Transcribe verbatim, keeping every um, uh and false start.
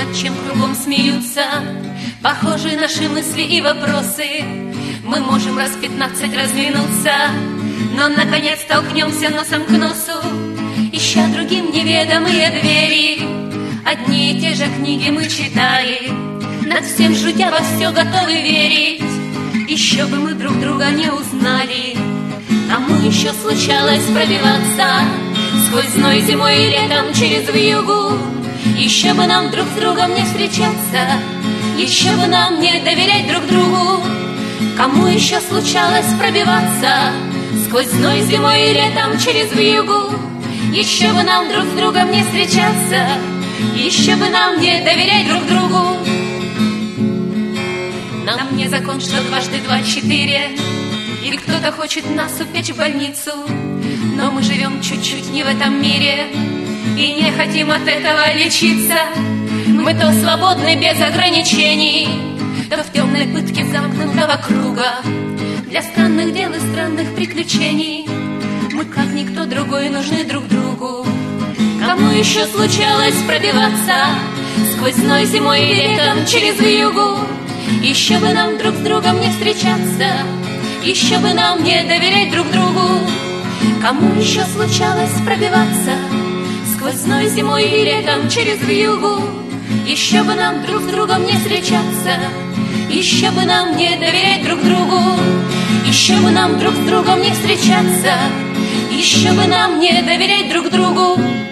над чем кругом смеются, похожи наши мысли и вопросы. Мы можем раз пятнадцать разминуться, но наконец столкнемся носом к носу, ища другим неведомые двери. Одни и те же книги мы читаем, над всем жутя во все готовы верить. Еще бы мы друг друга не узнали, кому еще случалось пробиваться сквозь зной зимой и летом через вьюгу. Еще бы нам друг с другом не встречаться, еще бы нам не доверять друг другу. Кому еще случалось пробиваться сквозь зной зимой и летом через вьюгу. Еще бы нам друг с другом не встречаться, еще бы нам не доверять друг другу. Нам не закон, что дважды два четыре, или кто-то хочет нас упечь в больницу. Но мы живем чуть-чуть не в этом мире и не хотим от этого лечиться. Мы то свободны без ограничений, то в темной пытке замкнутого круга для странных дел и странных приключений. Мы, как никто другой, нужны друг другу. Кому еще случалось пробиваться сквозь зной зимой и летом через вьюгу. Еще бы нам друг с другом не встречаться, еще бы нам не доверять друг другу. Кому еще случалось пробиваться сквозь зной зимой и летом через вьюгу. Еще бы нам друг с другом не встречаться, еще бы нам не доверять друг другу. Еще бы нам друг с другом не встречаться, еще бы нам не доверять друг другу.